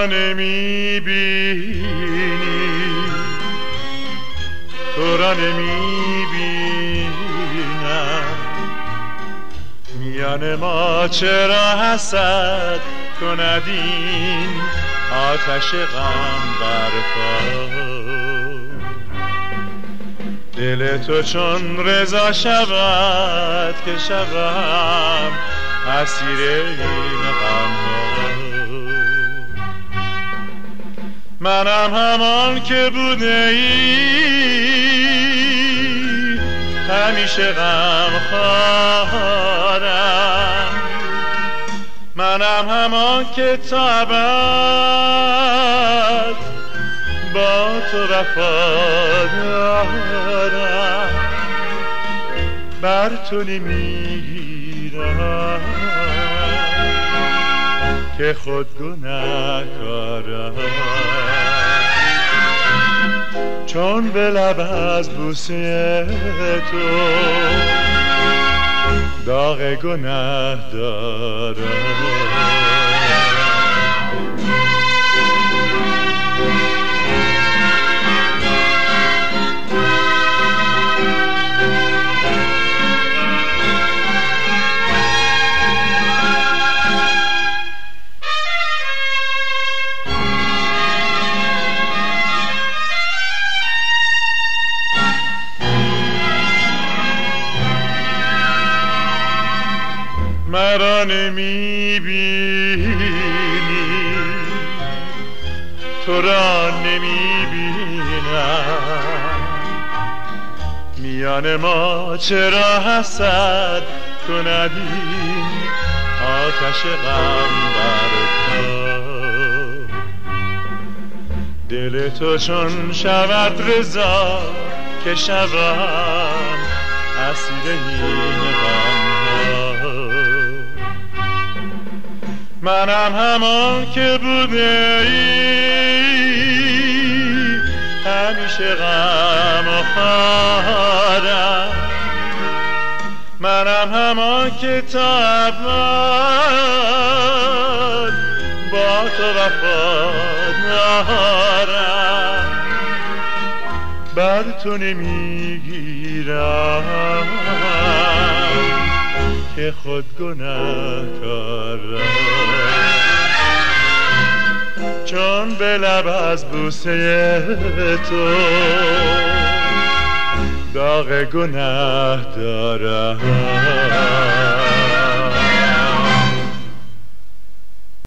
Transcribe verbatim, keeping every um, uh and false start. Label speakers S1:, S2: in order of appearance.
S1: مرا نمیبینی، تو را نمیبینم، میان ما چرا حسد کندین آتش غم برپا؟ دل تو چون رضا شود که شوم اسیر این غم ها. منم همان که بوده ای همیشه غم خورم، منم همان که تا ابد با تو وفا دارم، بر تو نمیگیرم که خود گناهکارم، چون به لب از بوسه تو داغ گناه دارم. مرا نمیبینی، تو را نمیبینم، میان ما چرا حسد کندی آتش غم برپا؟ دل تو چون شود رضا که شوم اسیر این غم ها. منم همان که بوده ای همیشه غم خورم، منم همان که تا ابد با تو وفا دارم، بر تو نمیگیرم که خود گناهکارم، چون به لب از بوسه تو داغ گناه دارم.